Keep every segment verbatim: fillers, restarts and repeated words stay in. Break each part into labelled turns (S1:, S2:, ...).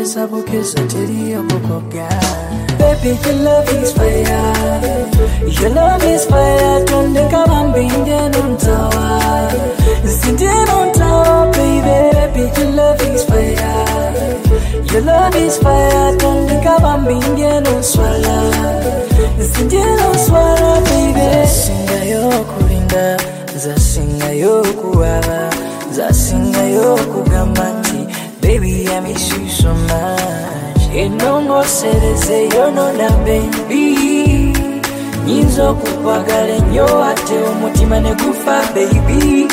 S1: Bokesa, bokesa, teri okokoga. Baby, your love is fire. Your love is fire. Don't think I'm being on tower. Sitting on tower, baby. Baby, your love is fire. Your love is fire. Don't think I'm being on swallow. Sitting on swallow, baby. Zasinga yo kulinda, zasinga yo kuwaba, zasinga yo kugamati. Baby, I miss you so much. Enongo sereze yono na baby. Nyinzo kupagale nyo ate umutima ne kufa baby.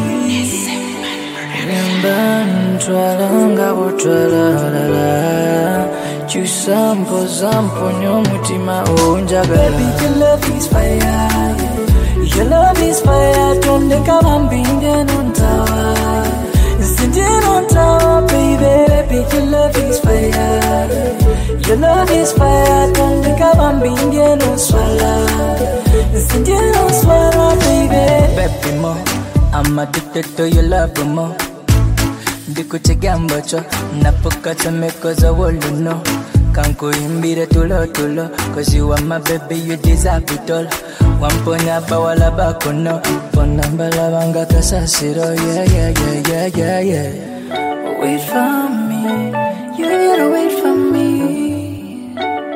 S1: Remember ntwala ngabo twala la la. Chusampo zampo nyo mutima onjagala. Baby, your love is fire. Your love is fire. Don't think I'm being on tower. Sitting on top, baby, baby, your love is fire. Your love is fire. Don't think I'm being no swallow. Sitting on swallow, baby. Baby mo, I'm addicted to your love mo. Ndikutegambo cho, napokata mekoza wolu no. Kanko imbire tulo tulo, cause you are my baby, you deserve it all. Wamponya bawala bako no, pona balabanga kasasiro, yeah, yeah, yeah, yeah, yeah, yeah. Wait for me, you gotta wait for me.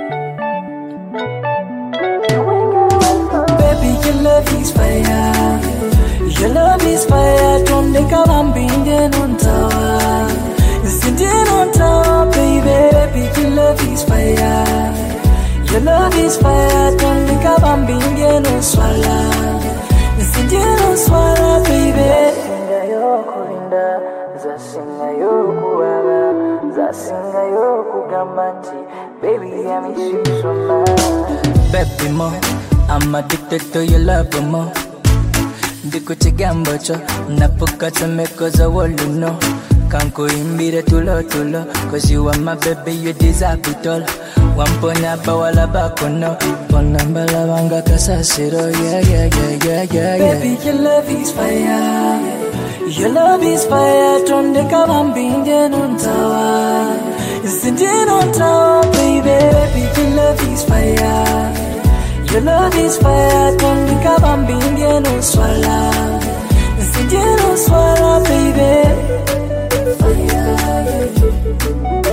S1: Baby, your love is fire. Your love is fire. Don't think I'm being on tower. Sitting on top, baby. Baby, your love is fire. Your love is fire. Don't think I'm being no swallow. Sitting on swallow, baby. Zasinga yo kulinda, zasinga yo kuwaba, zasinga yo kugamati. Baby, I miss you so much. Baby mo, I'm addicted to your love mo. Ndikutegambo cho, napokata mekoza wolu no. Kanko imbire tulo tulo, cause you are my baby, you deserve it all. Wamponya bawala bako no, pona balabanga kasasiro, yeah, yeah, yeah, yeah, yeah, yeah. Baby, your love is fire. Your love is fire. Don't think I'm being on tower. Sitting on tower, baby. Baby, your love is fire. Your love is fire. Don't think I'm being no swallow. Sitting on swallow, baby. Fire.